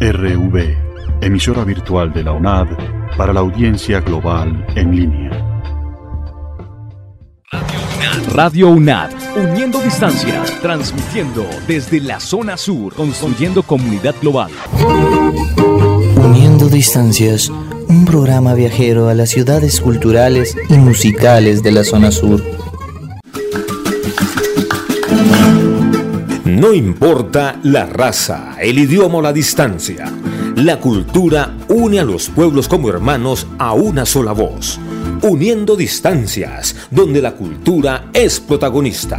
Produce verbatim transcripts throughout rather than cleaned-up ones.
R V, emisora virtual de la UNAD para la audiencia global en línea. Radio UNAD, uniendo distancias, transmitiendo desde la zona sur, construyendo comunidad global. Uniendo distancias, un programa viajero a las ciudades culturales y musicales de la zona sur. No importa la raza, el idioma o la distancia, la cultura une a los pueblos como hermanos a una sola voz. Uniendo distancias, donde la cultura es protagonista.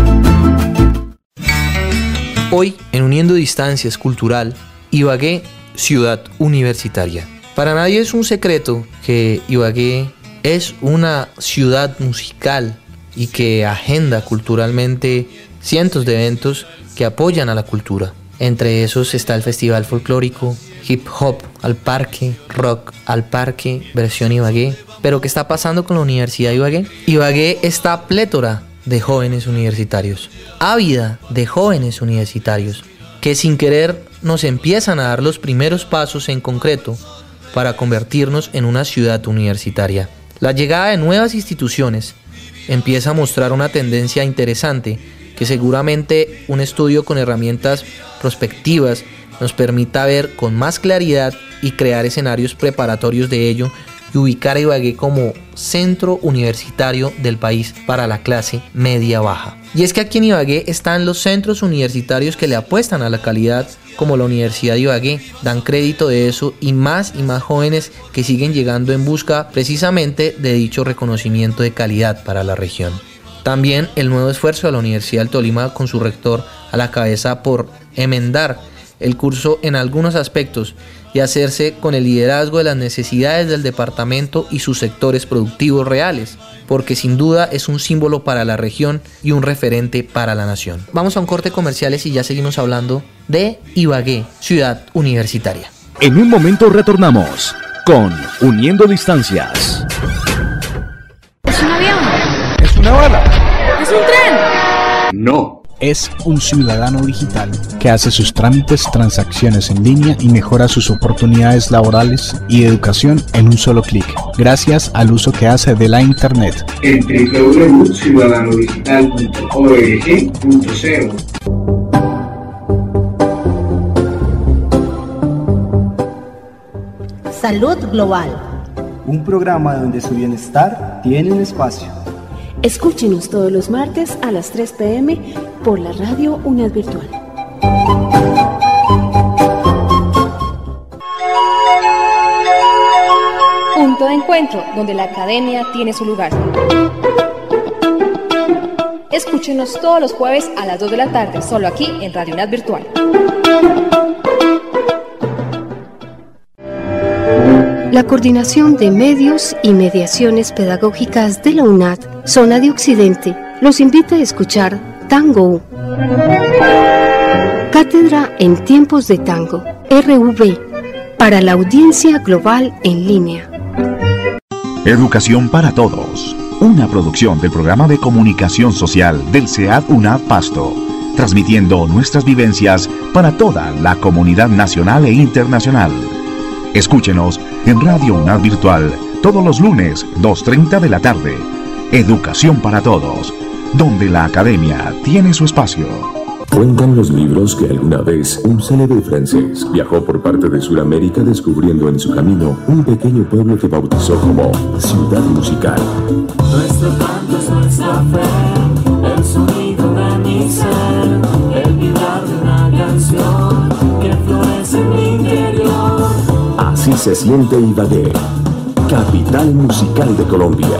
Hoy, en Uniendo Distancias Cultural, Ibagué, ciudad universitaria. Para nadie es un secreto que Ibagué es una ciudad musical y que agenda culturalmente cientos de eventos que apoyan a la cultura. Entre esos está el Festival Folclórico, Hip Hop al Parque, Rock al Parque, versión Ibagué. Pero ¿qué está pasando con la Universidad de Ibagué? Ibagué está plétora de jóvenes universitarios, ávida de jóvenes universitarios, que sin querer nos empiezan a dar los primeros pasos en concreto para convertirnos en una ciudad universitaria. La llegada de nuevas instituciones empieza a mostrar una tendencia interesante que seguramente un estudio con herramientas prospectivas nos permita ver con más claridad y crear escenarios preparatorios de ello y ubicar a Ibagué como centro universitario del país para la clase media-baja. Y es que aquí en Ibagué están los centros universitarios que le apuestan a la calidad, como la Universidad de Ibagué, dan crédito de eso, y más y más jóvenes que siguen llegando en busca precisamente de dicho reconocimiento de calidad para la región. También el nuevo esfuerzo de la Universidad del Tolima con su rector a la cabeza por enmendar el curso en algunos aspectos y hacerse con el liderazgo de las necesidades del departamento y sus sectores productivos reales, porque sin duda es un símbolo para la región y un referente para la nación. Vamos a un corte comerciales y ya seguimos hablando de Ibagué, ciudad universitaria. En un momento retornamos con Uniendo Distancias. ¿Es un avión? ¿Es una bala? ¿Es un tren? No. Es un ciudadano digital que hace sus trámites, transacciones en línea y mejora sus oportunidades laborales y de educación en un solo clic, gracias al uso que hace de la Internet. En doble u doble u doble u punto ciudadano digital punto org punto co. Salud Global. Un programa donde su bienestar tiene un espacio. Escúchenos todos los martes a las tres pe eme por la radio UNAD Virtual. Punto de encuentro, donde la academia tiene su lugar. Escúchenos todos los jueves a las dos de la tarde, solo aquí en Radio UNAD Virtual. La Coordinación de Medios y Mediaciones Pedagógicas de la UNAD, Zona de Occidente, los invita a escuchar Tango. Cátedra en Tiempos de Tango, R V, para la audiencia global en línea. Educación para Todos, una producción del Programa de Comunicación Social del CEAD UNAD Pasto, transmitiendo nuestras vivencias para toda la comunidad nacional e internacional. Escúchenos en Radio UNAD Virtual todos los lunes, dos treinta de la tarde. Educación para Todos, donde la academia tiene su espacio. Cuentan los libros que alguna vez un célebre francés viajó por parte de Sudamérica descubriendo en su camino un pequeño pueblo que bautizó como Ciudad Musical. Nuestro canto es nuestra fe, el sonido de mi ser, el vibrar de una canción que florece en mi interior. Así se siente Ibagué, capital musical de Colombia.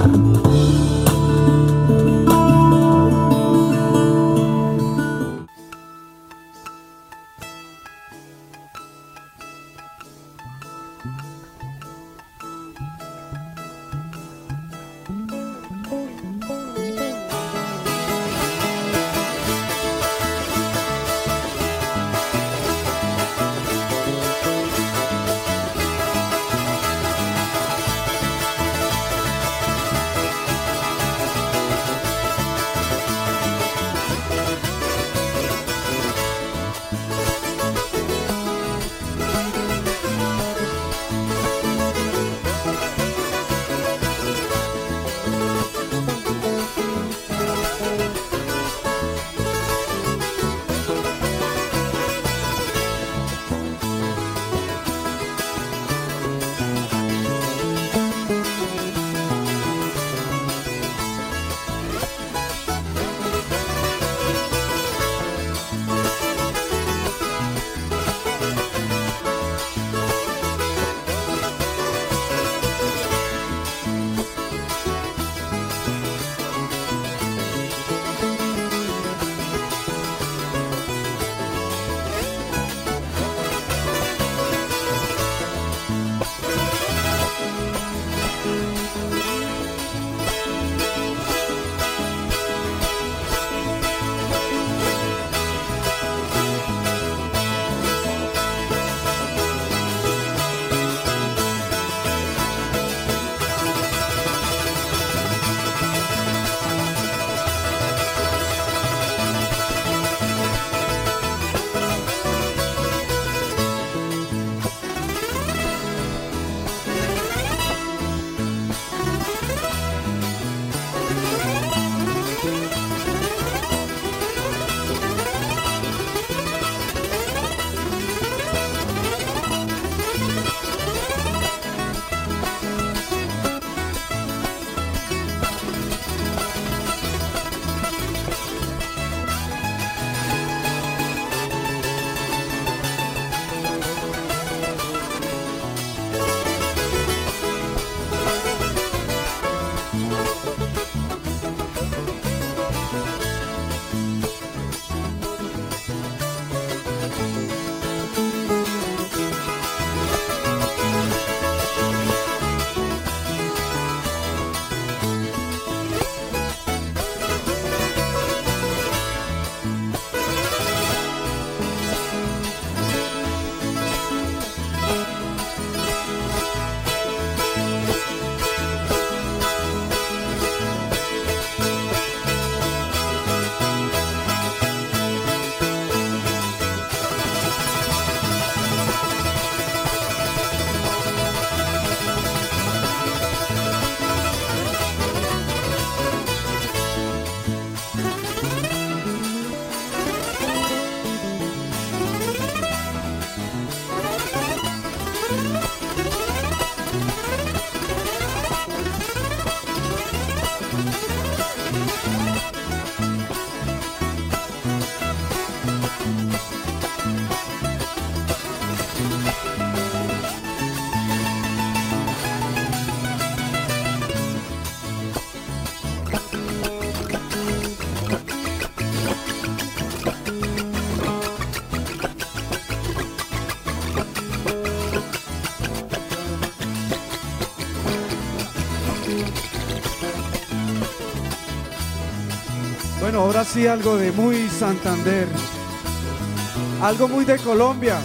Bueno, ahora sí algo de muy Santander, algo muy de Colombia,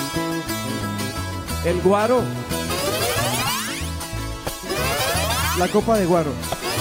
el guaro, la copa de guaro.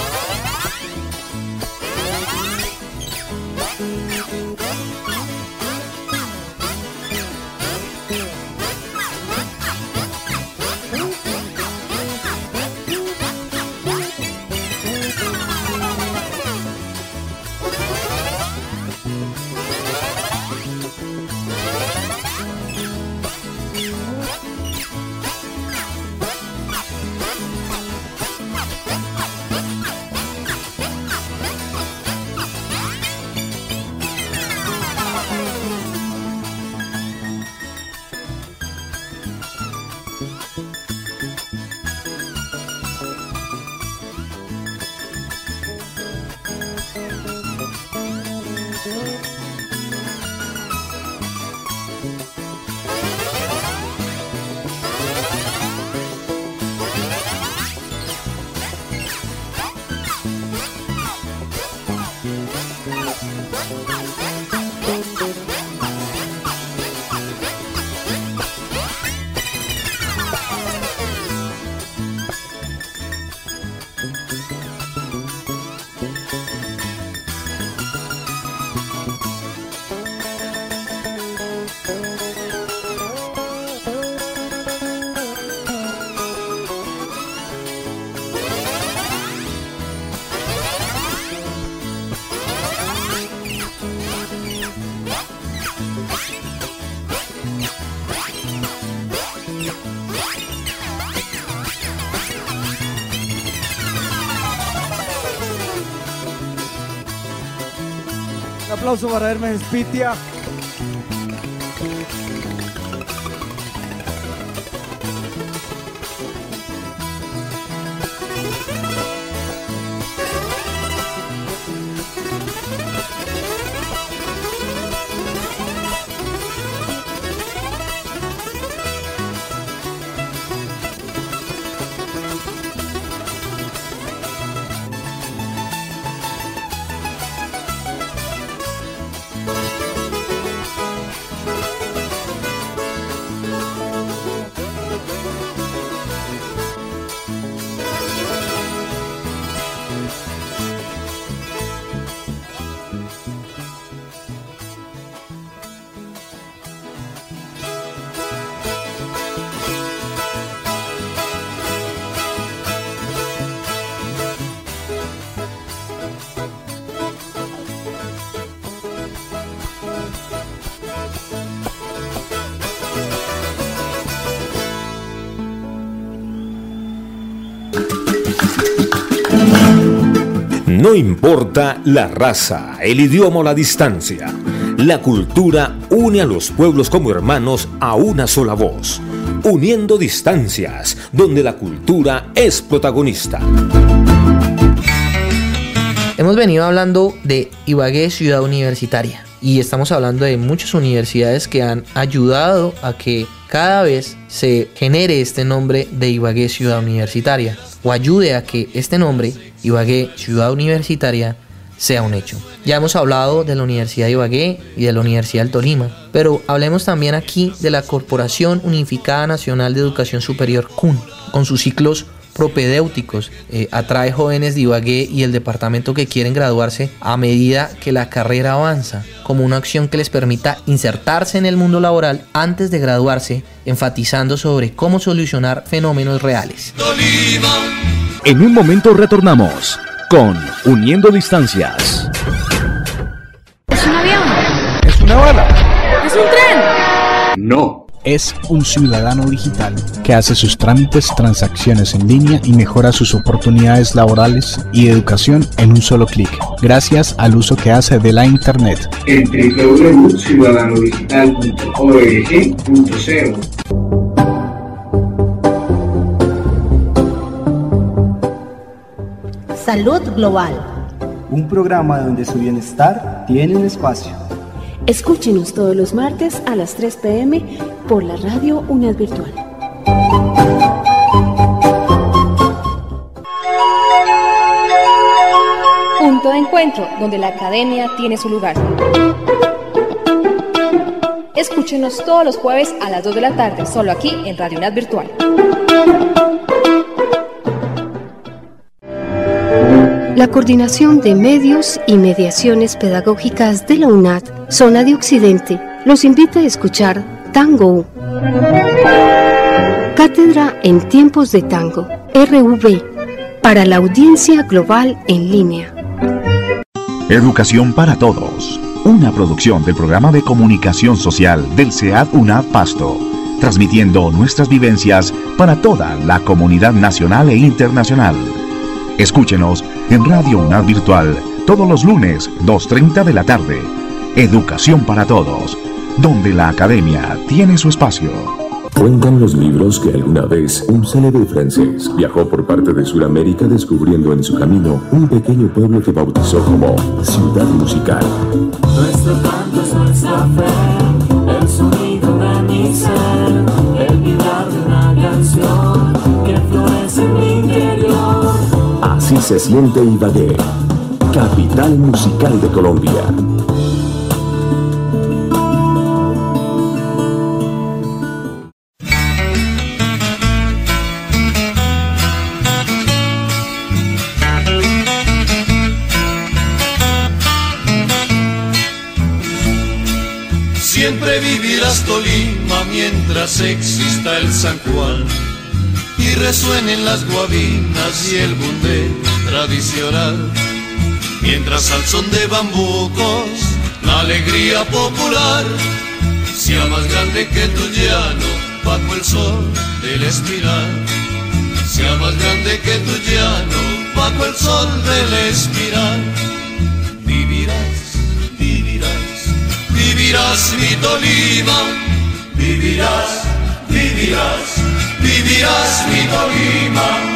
Un aplauso para Hermes Pitia. No importa la raza, el idioma o la distancia, la cultura une a los pueblos como hermanos a una sola voz, uniendo distancias, donde la cultura es protagonista. Hemos venido hablando de Ibagué, ciudad universitaria, y estamos hablando de muchas universidades que han ayudado a que cada vez se genere este nombre de Ibagué, ciudad universitaria, o ayude a que este nombre, Ibagué, ciudad universitaria, sea un hecho. Ya hemos hablado de la Universidad de Ibagué y de la Universidad del Tolima, pero hablemos también aquí de la Corporación Unificada Nacional de Educación Superior, C U N, con sus ciclos propedéuticos. Eh, atrae jóvenes de Ibagué y el departamento que quieren graduarse a medida que la carrera avanza, como una acción que les permita insertarse en el mundo laboral antes de graduarse, enfatizando sobre cómo solucionar fenómenos reales. En un momento retornamos con Uniendo Distancias. ¿Es un avión? ¿Es una bala? ¿Es un tren? No. Es un ciudadano digital que hace sus trámites, transacciones en línea y mejora sus oportunidades laborales y de educación en un solo clic, gracias al uso que hace de la Internet. En doble u doble u doble u punto ciudadano digital punto org punto co. Salud Global. Un programa donde su bienestar tiene un espacio. Escúchenos todos los martes a las tres pe eme por la radio UNAD Virtual. Punto de encuentro. encuentro donde la academia tiene su lugar. Escúchenos todos los jueves a las dos de la tarde, solo aquí en Radio UNAD Virtual. La Coordinación de Medios y Mediaciones Pedagógicas de la UNAD, Zona de Occidente, los invita a escuchar Tango. Cátedra en Tiempos de Tango, R V, para la audiencia global en línea. Educación para Todos, una producción del programa de comunicación social del SEAD UNAD Pasto, transmitiendo nuestras vivencias para toda la comunidad nacional e internacional. Escúchenos en Radio UNAD Virtual todos los lunes, dos treinta de la tarde. Educación para Todos, donde la academia tiene su espacio. Cuentan los libros que alguna vez un célebre francés viajó por parte de Sudamérica descubriendo en su camino un pequeño pueblo que bautizó como Ciudad Musical. Nuestro canto es nuestra fe, el sonido de mi ser, el vibrar de una canción que florece en mi interior. Así se siente Ibagué, capital musical de Colombia. Siempre vivirás Tolima mientras exista el San Juan y resuenen las guabinas y el bundé tradicional, mientras al son de bambucos la alegría popular sea más grande que tu llano bajo el sol del espiral, sea más grande que tu llano bajo el sol del espiral. Vivirás, vivirás, vivirás mi Tolima, vivirás, vivirás, vivirás mi Tolima.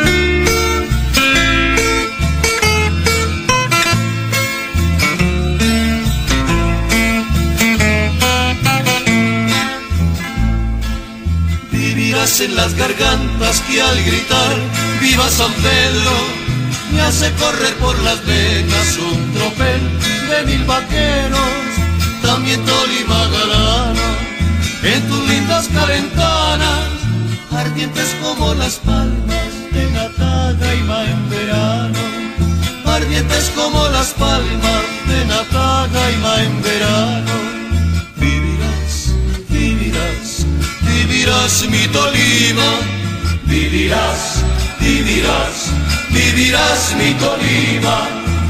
Vivirás en las gargantas que al gritar viva San Pedro me hace correr por las venas un tropel de mil vaqueros. También Tolima galana, en tus lindas calentanas, ardientes como las palmas de Natagaima en verano, ardientes como las palmas de Natagaima en verano. Vivirás, vivirás, vivirás mi Tolima, vivirás, vivirás, vivirás mi Tolima.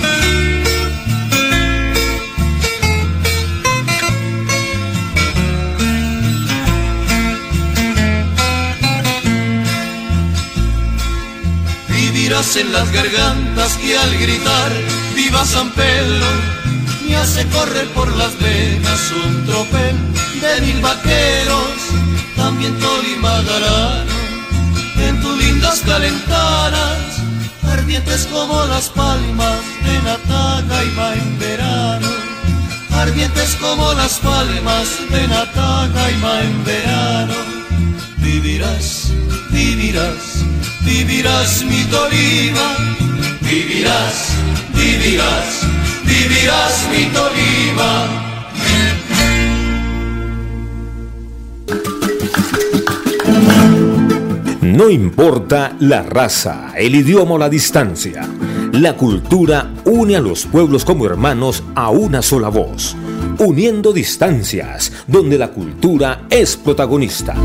Vivirás en las gargantas que al gritar viva San Pedro me hace correr por las venas un tropel de mil vaqueros. También Tolima galano, en tus lindas calentanas, ardientes como las palmas de Natagaima en verano, ardientes como las palmas de Natagaima en verano. Vivirás, vivirás, vivirás mi Tolima, vivirás, vivirás, vivirás mi Tolima. No importa la raza, el idioma o la distancia, la cultura une a los pueblos como hermanos a una sola voz, uniendo distancias, donde la cultura es protagonista.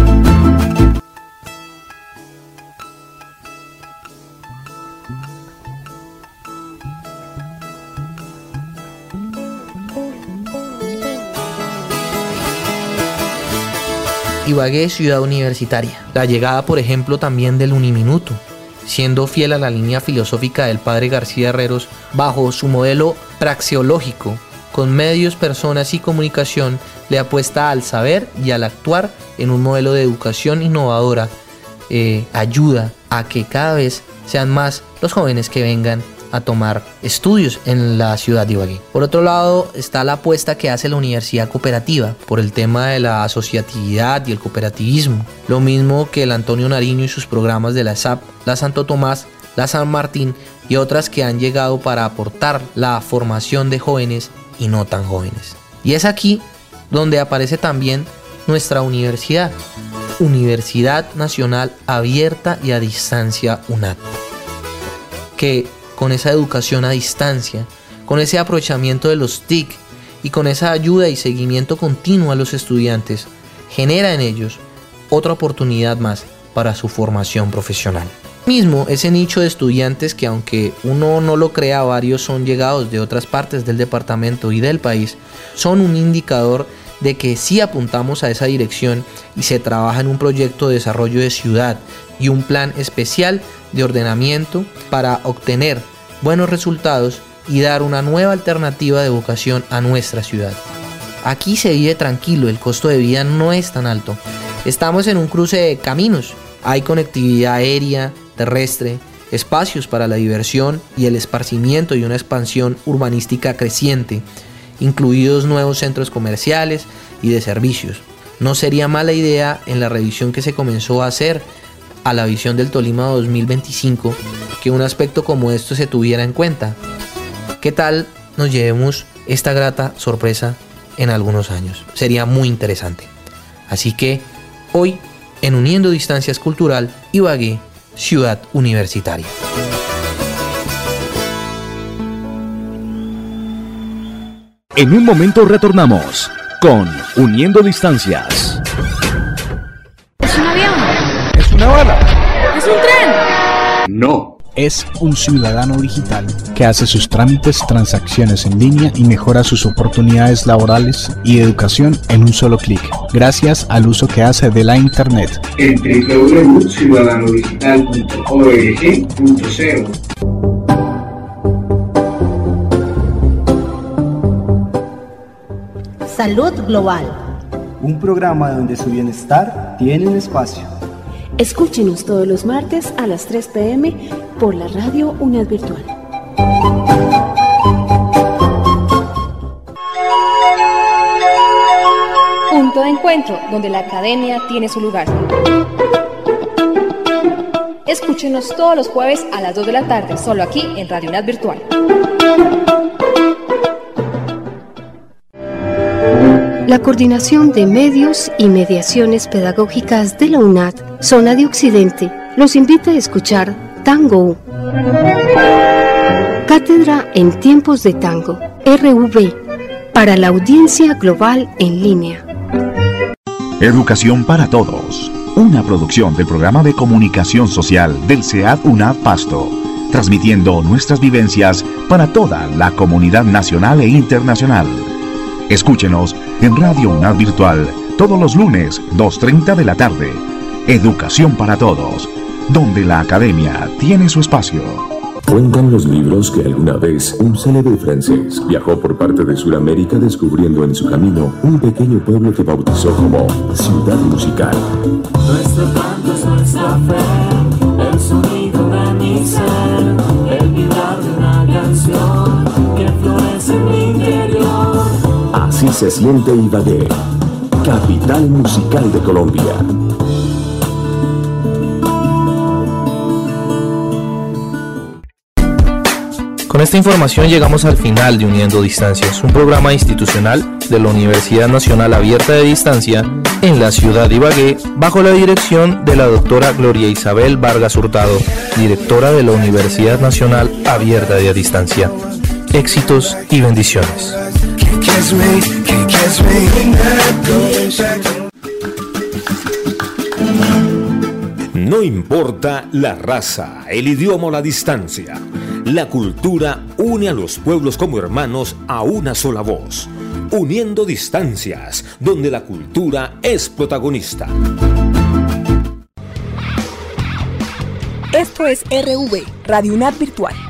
Ibagué, ciudad universitaria. La llegada, por ejemplo, también del Uniminuto, siendo fiel a la línea filosófica del padre García Herreros, bajo su modelo praxeológico, con medios, personas y comunicación, le apuesta al saber y al actuar en un modelo de educación innovadora. Eh, ayuda a que cada vez sean más los jóvenes que vengan a tomar estudios en la ciudad de Ibagué. Por otro lado está la apuesta que hace la Universidad Cooperativa por el tema de la asociatividad y el cooperativismo, lo mismo que el Antonio Nariño y sus programas de la S A P, la Santo Tomás, la San Martín y otras que han llegado para aportar la formación de jóvenes y no tan jóvenes. Y es aquí donde aparece también nuestra universidad, Universidad Nacional Abierta y a Distancia UNAD, que con esa educación a distancia, con ese aprovechamiento de los T I C y con esa ayuda y seguimiento continuo a los estudiantes, genera en ellos otra oportunidad más para su formación profesional. Mismo ese nicho de estudiantes que, aunque uno no lo crea, varios son llegados de otras partes del departamento y del país, son un indicador de que sí apuntamos a esa dirección y se trabaja en un proyecto de desarrollo de ciudad y un plan especial de ordenamiento para obtener buenos resultados y dar una nueva alternativa de vocación a nuestra ciudad. Aquí se vive tranquilo, el costo de vida no es tan alto. Estamos en un cruce de caminos, hay conectividad aérea, terrestre, espacios para la diversión y el esparcimiento y una expansión urbanística creciente, incluidos nuevos centros comerciales y de servicios. No sería mala idea en la revisión que se comenzó a hacer a la visión del Tolima dos mil veinticinco que un aspecto como esto se tuviera en cuenta. ¿Qué tal nos llevemos esta grata sorpresa en algunos años? Sería muy interesante. Así que hoy, en Uniendo Distancias Cultural, Ibagué, Ciudad Universitaria. En un momento retornamos con Uniendo Distancias. ¿Es un avión? ¿Es una bala? ¿Es un tren? No. Es un ciudadano digital que hace sus trámites, transacciones en línea y mejora sus oportunidades laborales y de educación en un solo clic, gracias al uso que hace de la Internet. En doble u doble u doble u punto ciudadano digital punto org punto co. Salud Global. Un programa donde su bienestar tiene un espacio. Escúchenos todos los martes a las tres pe eme por la radio UNAD Virtual. Punto de encuentro, donde la academia tiene su lugar. Escúchenos todos los jueves a las dos de la tarde, solo aquí en Radio UNAD Virtual. La Coordinación de Medios y Mediaciones Pedagógicas de la UNAD, Zona de Occidente, los invita a escuchar Tango. Cátedra en Tiempos de Tango, erre ve, para la audiencia global en línea. Educación para Todos, una producción del programa de comunicación social del SEAD UNAD Pasto, transmitiendo nuestras vivencias para toda la comunidad nacional e internacional. Escúchenos en Radio UNAD Virtual todos los lunes, dos treinta de la tarde. Educación para Todos, donde la academia tiene su espacio. Cuentan los libros que alguna vez un célebre francés viajó por parte de Sudamérica descubriendo en su camino un pequeño pueblo que bautizó como Ciudad Musical. Nuestro canto es nuestra fe, el sonido de mi ser, el vibrar de una canción que florece en mi interior. Así se siente Ibagué, capital musical de Colombia. Con esta información llegamos al final de Uniendo Distancias, un programa institucional de la Universidad Nacional Abierta de Distancia en la ciudad de Ibagué, bajo la dirección de la doctora Gloria Isabel Vargas Hurtado, directora de la Universidad Nacional Abierta de Distancia. Éxitos y bendiciones. No importa la raza, el idioma o la distancia, la cultura une a los pueblos como hermanos a una sola voz, uniendo distancias, donde la cultura es protagonista. Esto es erre ve, Radio UNAD Virtual.